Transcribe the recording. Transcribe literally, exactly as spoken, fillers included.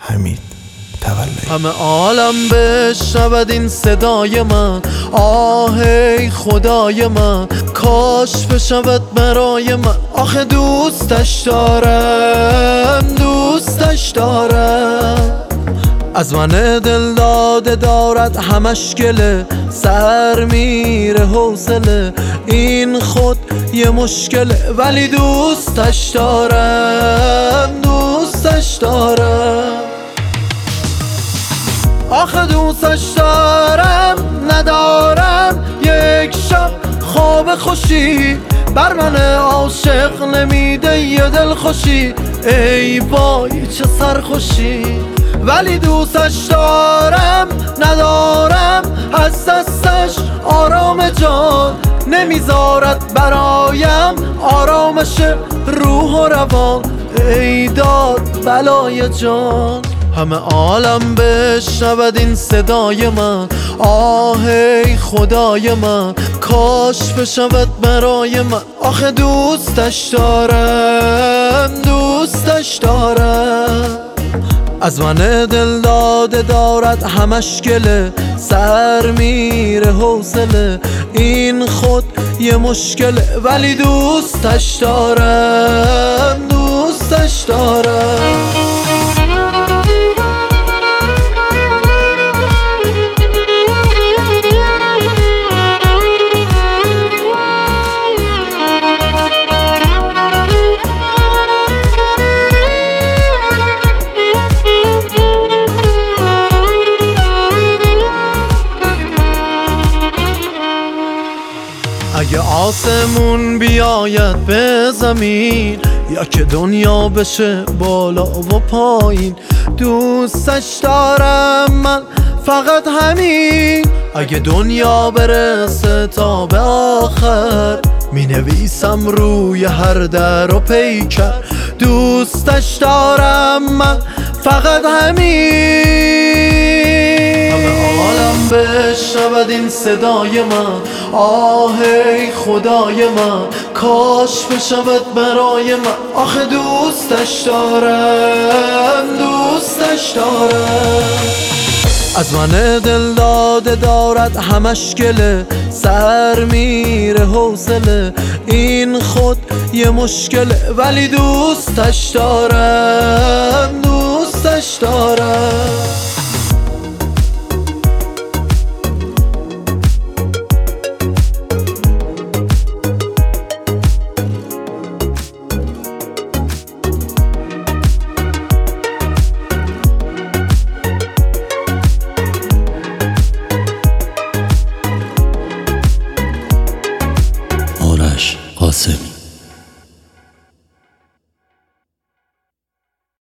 حمید تولایی. همه عالم بشنود این صدای من، آه ای خدای من، کاش بشود برای من. آخه دوستش دارم، دوستش دارم. از من دل داده دارد همش گله، سر میره حوصله، این خود یه مشکله، ولی دوستش دارم، دوستش دارم. آخه دوستش دارم، ندارم یک شب خواب خوشی، بر من عاشق نمیده یه دل خوشی، ای وای چه سرخوشی. ولی دوستش دارم، ندارم از دستش آرام جان، نمیذارد برایم آرامش روح و روان، ای داد بلای جان. همه عالم بشنود این صدای من، آه ای خدای من، کاش بشود برای من. آخه دوستش دارم، دوستش دارم. از من دل داده دارد همش گله، سر میره حوصله، این خود یه مشکله، ولی دوستش دارم، دوستش دارم. اگه آسمون بیاید به زمین، یا که دنیا بشه بالا و پایین، دوستش دارم من فقط همین. اگه دنیا برسه تا به آخر، می نویسم روی هر در و پیکر، دوستش دارم من فقط همین. همه عالم بشنود این صدای من، آه ای خدای من، کاش بشود برای من. آخه دوستش دارم، دوستش دارم. از من دل داده دارد همش گله، سر میره حوصله، این خود یه مشکله، ولی دوستش دارم، دوستش دارم. آرش قاسمی.